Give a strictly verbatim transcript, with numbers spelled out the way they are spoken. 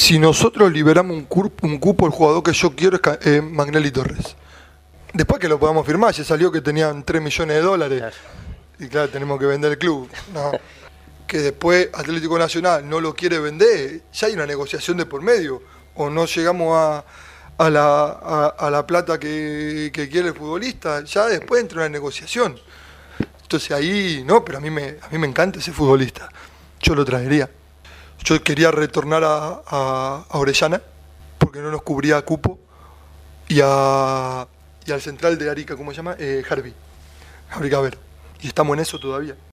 Si nosotros liberamos un, cur- un cupo, el jugador que yo quiero es Ca- eh, Magnelli Torres. Después que lo podamos firmar, ya salió que tenían tres millones de dólares. Claro. Y claro, tenemos que vender el club. No. Que después Atlético Nacional no lo quiere vender, ya hay una negociación de por medio. O no llegamos a, a, la, a, a la plata que, que quiere el futbolista, ya después entra una negociación. Entonces ahí, no, pero a mí me, a mí me encanta ese futbolista. Yo lo traería. Yo quería retornar a, a, a Orellana, porque no nos cubría cupo, y, a, y al central de Arica, ¿cómo se llama? Eh, Harvey, Harvey Gaber. Y estamos en eso todavía.